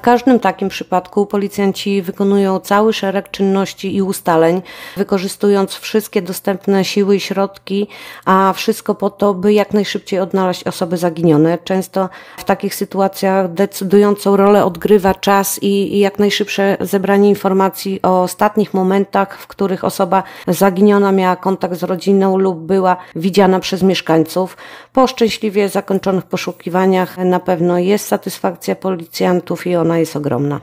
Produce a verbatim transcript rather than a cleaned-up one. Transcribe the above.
każdym takim przypadku policjanci wykonują cały szereg czynności i ustaleń, wykorzystując wszystkie dostępne siły i środki, a wszystko po to, by jak najszybciej odnaleźć osoby zaginione. Często w takich sytuacjach decydującą rolę odgrywa czas i, i jak najszybsze zebranie informacji o ostatnich momentach, w których osoba zaginiona miała kontakt z rodziną lub była widziana przez mieszkańców. Po szczęśliwie zakończonych poszukiwaniach na pewno jest satysfakcja policjantów i ona jest ogromna.